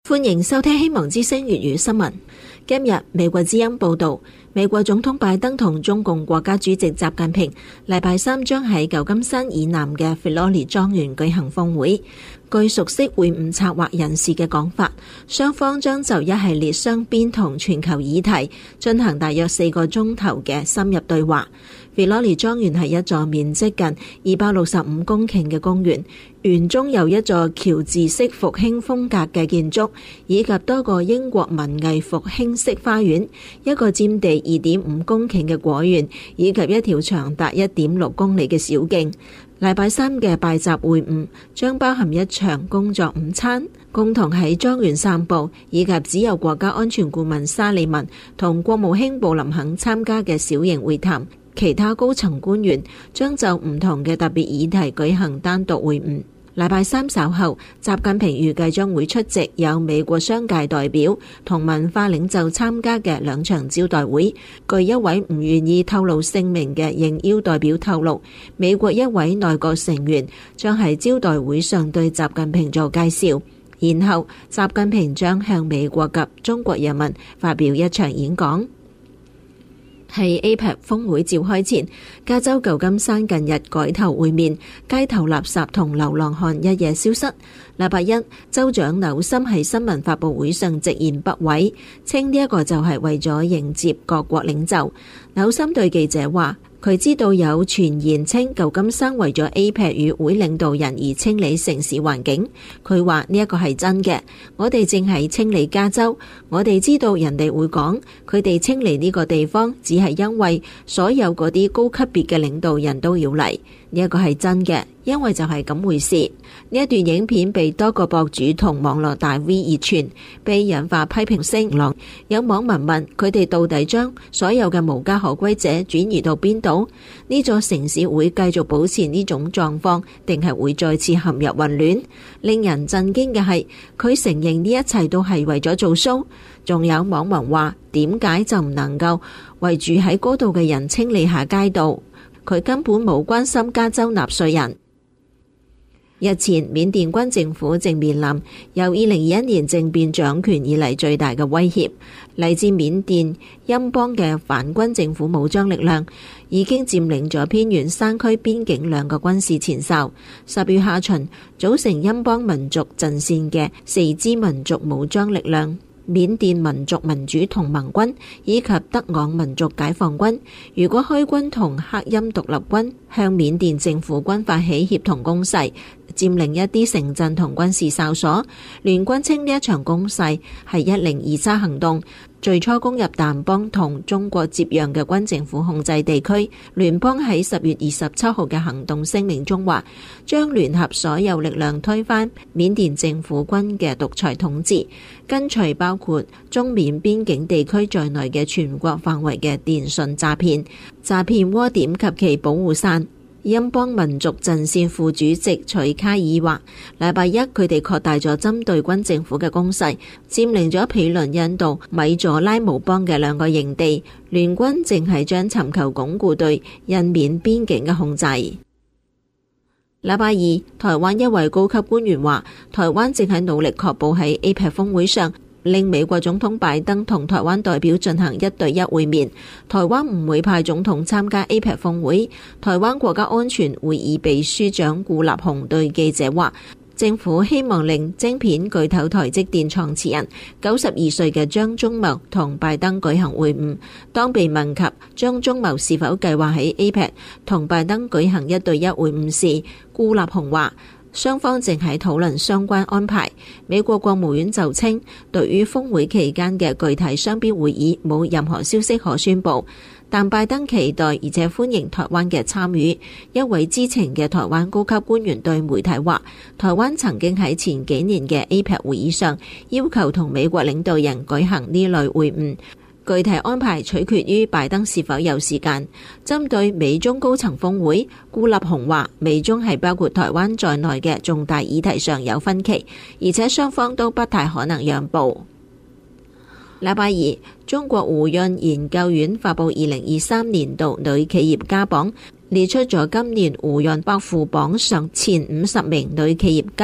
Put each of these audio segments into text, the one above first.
歡迎收聽希望之聲粵語新聞。今日美國之音報道，美國總統拜登同中共國家主席習近平禮拜三將喺舊金山以南嘅菲羅里莊園舉行峰會。據熟悉會晤策劃人士嘅講法，雙方將就一系列雙邊同全球議題進行大約4個鐘頭嘅深入對話。菲羅里莊園係一座面積近265公頃嘅公園，園中有一座喬治式復興風格嘅建築，以及多個英國文藝復興式花園，一個佔地2.5公頃嘅果園，以及一條長達1.6公里嘅小徑。禮拜三嘅拜習會晤將包含一場工作午餐，共同喺莊園散步，以及只有國家安全顧問沙利文同國務卿布林肯參加嘅小型會談。其他高層官員將就唔同嘅特別議題舉行單獨會晤。禮拜三稍後，習近平預計將會出席有美國商界代表同文化領袖參加嘅2場招待會。據一位唔願意透露姓名嘅應邀代表透露，美國一位內閣成員將喺招待會上對習近平做介紹，然後習近平將向美國及中國人民發表一場演講。喺 APEC 峰會召開前，加州舊金山近日改頭換面，街頭垃圾同流浪漢一夜消失。禮拜一，州長紐森喺新聞發佈會上直言不諱，稱呢一個就係為咗迎接各國領袖。紐森對記者話，佢知道有傳言稱舊金山為咗 APEC 與會領導人而清理城市環境。佢話呢一個係真嘅，我哋正係清理加州。我哋知道人哋會講，佢哋清理呢個地方只係因為所有嗰啲高級別嘅領導人都要嚟。呢一個係真嘅，因為就係咁回事。呢一段影片被多個博主同網絡大 V 熱傳，被引發批評聲浪。有網民問佢哋到底將所有嘅無家可歸者轉移到邊度？呢座城市會繼續保持呢種狀況，定係會再次陷入混亂？令人震驚嘅係，佢承認呢一切都係為咗做 show。仲有網民話，點解就唔能夠為住喺嗰度嘅人清理下街道？佢根本冇關心加州納稅人。日前，緬甸軍政府正面臨由2021年政變掌權以嚟最大嘅威脅，嚟自緬甸欽邦嘅反軍政府武裝力量已經佔領咗偏遠山區邊境2個軍事前哨。10月下旬，組成欽邦民族陣線嘅4支民族武裝力量，緬甸民族民主同盟軍以及德昂民族解放軍，如果開軍同克欽獨立軍向緬甸政府軍發起協同攻勢，佔領一啲城鎮同軍事哨所。聯軍稱呢一場攻勢係1023行動，最初攻入掸邦同中國接壤嘅軍政府控制地區。聯邦喺10月27號嘅行動聲明中話，將聯合所有力量推翻緬甸政府軍嘅獨裁統治，根除包括中緬邊境地區在內嘅全國範圍嘅電信詐騙窩點及其保護傘。欽邦民族陣線副主席徐卡爾話，禮拜一佢哋擴大咗針對軍政府嘅攻勢，佔領咗毗鄰印度米佐拉姆邦嘅2個營地。聯軍正係將尋求鞏固對印緬邊境嘅控制。禮拜二，台灣一位高級官員話，台灣正喺努力確保喺 APEC 峰會上令美國總統拜登同台灣代表進行1對1會面。台灣唔會派總統參加 APEC 峰會。台灣國家安全會議秘書長顧立雄對記者話，政府希望令晶片巨頭台積電創始人92歲嘅張忠謀同拜登舉行會晤。當被問及張忠謀是否計劃喺 APEC 同拜登舉行1對1會晤時，顧立雄話，雙方正喺討論相關安排。美國國務院就稱，對於峰會期間嘅具體雙邊會議冇任何消息可宣佈，但拜登期待而且歡迎台灣嘅參與。一位知情嘅台灣高級官員對媒體話，台灣曾經喺前幾年嘅 APEC 會議上要求同美國領導人舉行呢類會晤。具體安排取決於拜登是否有時間。針對美中高層峰會，顧立雄話，美中係包括台灣在內嘅重大議題上有分歧，而且雙方都不太可能讓步。禮拜二，中國胡潤研究院發布2023年度女企業家榜，列出咗今年胡潤百富榜上前50名女企業家，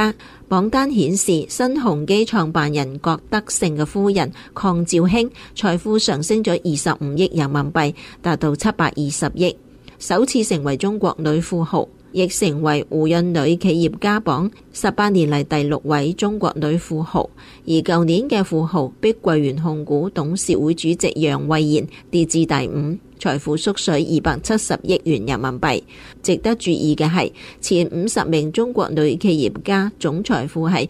榜單顯示，新鴻基創辦人郭德勝嘅夫人鄺兆興財富上升咗25億人民幣，達到720億，首次成為中國女富豪，亦成為胡潤女企業家榜18年嚟第6位中國女富豪。而舊年嘅富豪碧桂園控股董事會主席楊惠妍跌至第5，財富縮水270億元人民幣。值得注意嘅係，前50名中國女企業家總財富係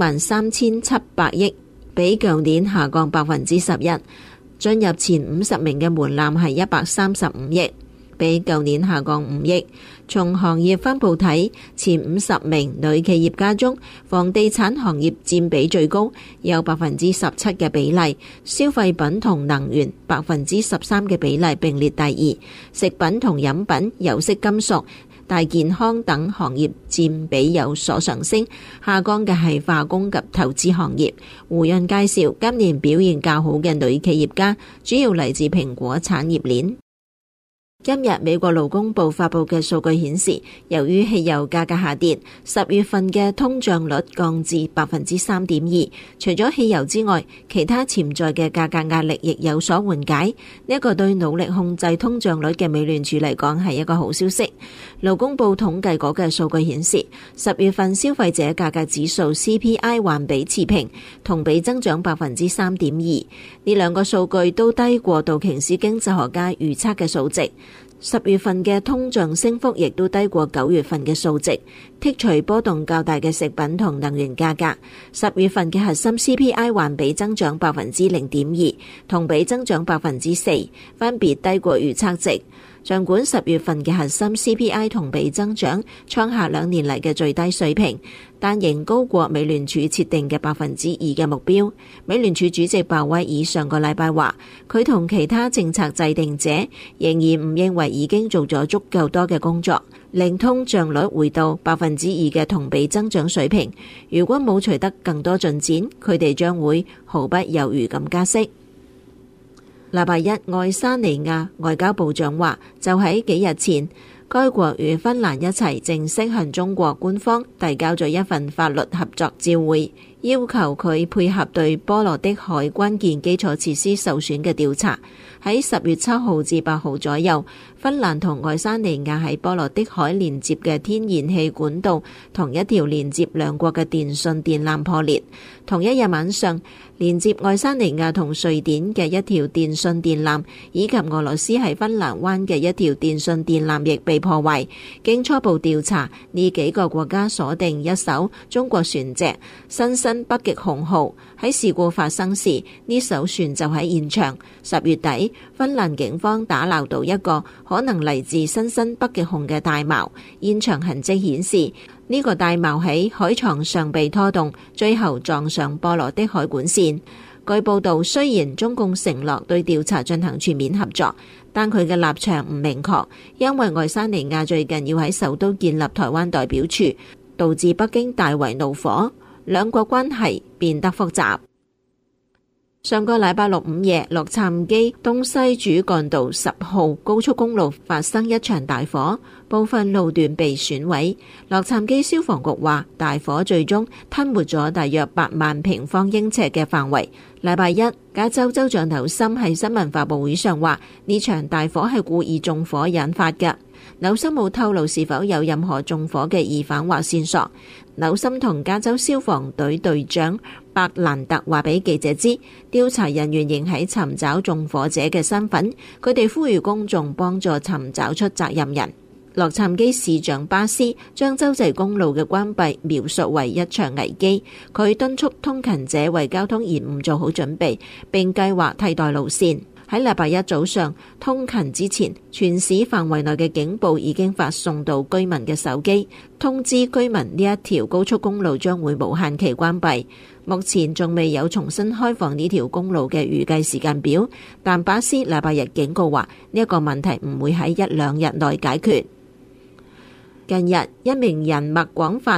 13700億，比舊年下降11%。進入前50名嘅門檻係135億，比舊年下降5億。從行業分佈睇，前50名女企業家中，房地產行業佔比最高，有17%嘅比例；消費品同能源13%嘅比例並列第2，食品同飲品、有色金屬、大健康等行業佔比有所上升，下降嘅係化工及投資行業。胡潤介紹，今年表現較好嘅女企業家，主要嚟自蘋果產業鏈。今日美國勞工部發佈嘅數據顯示，由於汽油價格下跌，10月份嘅通脹率降至3.2%。除咗汽油之外，其他潛在嘅價格壓力亦有所緩解。呢一個對努力控制通脹率嘅美聯儲嚟講係一個好消息。勞工部統計局嘅數據顯示，10月份消費者價格指數 CPI 環比持平，同比增長3.2%。呢兩個數據都低過道瓊斯經濟學家預測嘅數值。10月份嘅通脹升幅亦都低過9月份嘅數值，剔除波動較大嘅食品同能源價格，10月份嘅核心 CPI 環比增長0.2%，同比增長4%，分別低過預測值。儘管10月份嘅核心 CPI 同比增長創下2年嚟嘅最低水平，但仍高過美聯儲設定嘅2%嘅目標。美聯儲主席鮑威爾上個禮拜話，佢同其他政策制定者仍然唔認為已經做咗足夠多嘅工作，令通脹率回到2%嘅同比增長水平。如果冇取得更多進展，佢哋將會毫不猶豫咁加息。禮拜一，愛沙尼亞外交部長話，就喺幾日前，該國與芬蘭一齊正式向中國官方遞交咗一份法律合作照會，要求佢配合對波羅的海關鍵基礎設施受損嘅調查。喺10月7號至8號左右，芬蘭同愛沙尼亞喺波羅的海連接嘅天然氣管道同一條連接兩國嘅電信電纜破裂。同一日晚上，連接愛沙尼亞同瑞典嘅一條電信電纜，以及俄羅斯喺芬蘭灣嘅一條電信電纜亦被破壞。經初步調查，呢幾個國家鎖定一艘中國船隻新生北極熊號。喺事故發生時，呢艘船就喺現場。10月底，芬蘭警方打撈到一個可能嚟自新生北極熊嘅大錨，現場痕跡顯示呢個大錨喺海床上被拖動，最後撞上波羅的海管線。據報道，雖然中共承諾對調查進行全面合作，但佢嘅立場唔明確，因為愛沙尼亞最近要喺首都建立台灣代表處，導致北京大為怒火，兩國關係變得複雜。上個禮拜六午夜，洛杉磯東西主幹道10號高速公路發生一場大火，部分路段被損毀。洛杉磯消防局話，大火最終吞沒咗大約8萬平方英尺嘅範圍。禮拜一，加州州長紐森喺新聞發佈會上話，呢場大火係故意縱火引發嘅。紐森冇透露是否有任何縱火嘅疑犯或線索。紐森同加州消防隊隊長伯蘭特話俾記者知，調查人員仍喺尋找縱火者嘅身份，佢哋呼籲公眾幫助尋找出責任人。洛杉磯市長巴斯將州際公路嘅關閉描述為一場危機，佢敦促通勤者為交通延誤做好準備，並計劃替代路線。喺禮拜一早上通勤之前，全市範圍內嘅警報已經發送到居民嘅手機，通知居民呢一條高速公路將會無限期關閉。目前仲未有重新開放呢條公路嘅預計時間表，但巴斯禮拜日警告話呢一個問題唔會喺1-2日內解決。近日，一名人脈廣泛、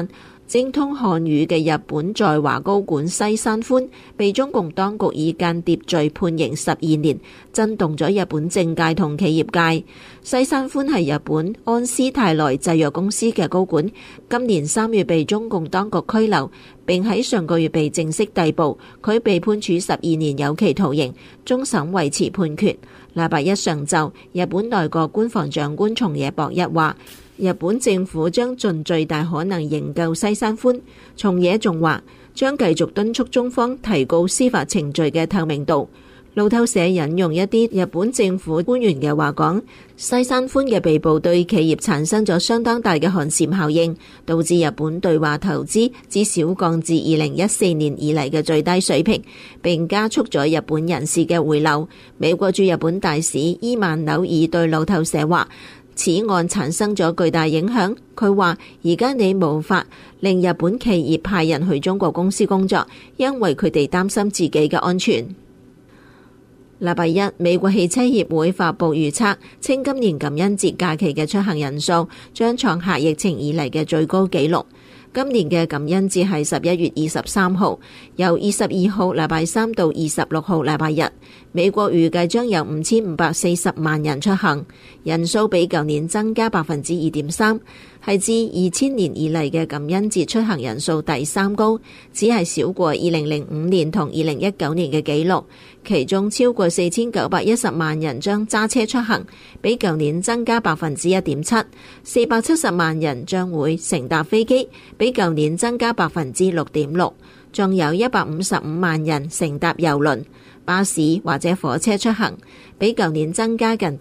精通漢語嘅日本在華高管西山寬被中共當局以間諜罪判刑12年，震動咗日本政界同企業界。西山寬係日本安斯泰來製藥公司嘅高管，今年3月被中共當局拘留，並喺上個月被正式逮捕。佢被判處12年有期徒刑，終審維持判決。禮拜一上晝，日本內閣官房長官松野博一話，日本政府將盡最大可能營救西山寬。松野仲話將繼續敦促中方提高司法程序嘅透明度。路透社引用一啲日本政府官員嘅話講，西山寬嘅被捕對企業產生咗相當大嘅寒蟬效應，導致日本對華投資至少降至2014年以嚟嘅最低水平，並加速咗日本人士嘅回流。美國駐日本大使伊曼紐爾對路透社話，此案產生咗巨大影響。佢話而家你無法令日本企業派人去中國公司工作，因為佢哋擔心自己嘅安全。禮拜一，美國汽車協會發佈預測，稱今年感恩節假期嘅出行人數將創下疫情以嚟嘅最高紀錄。今年嘅感恩節係11月23號，由22號禮拜三到26號禮拜日。美國預計將有5540萬人出行，人數比舊年增加 2.3%， 係自2000年以嚟嘅感恩節出行人數第3高，只係少過2005年同2019年嘅紀錄。其中超過4910萬人將揸車出行，比舊年增加 1.7%。470萬人將會乘搭飛機，比舊年增加 6.6%。仲有155萬人乘搭郵輪、巴士或者火車出行，比舊年增加近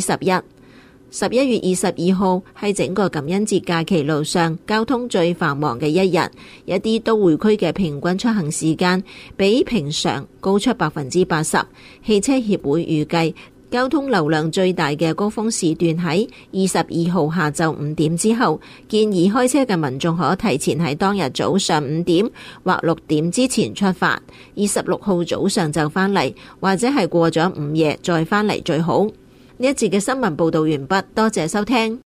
11%。11月22號係整個感恩節假期路上交通最繁忙嘅一日，一啲都會區嘅平均出行時間比平常高出 80%。汽車協會預計交通流量最大嘅高峰時段喺22號下晝5點之後，建議開車嘅民眾可提前喺當日早上5點或6點之前出發，26號早上就返嚟，或者係過咗午夜再返嚟最好。呢一節嘅新聞報道完畢，多謝收聽。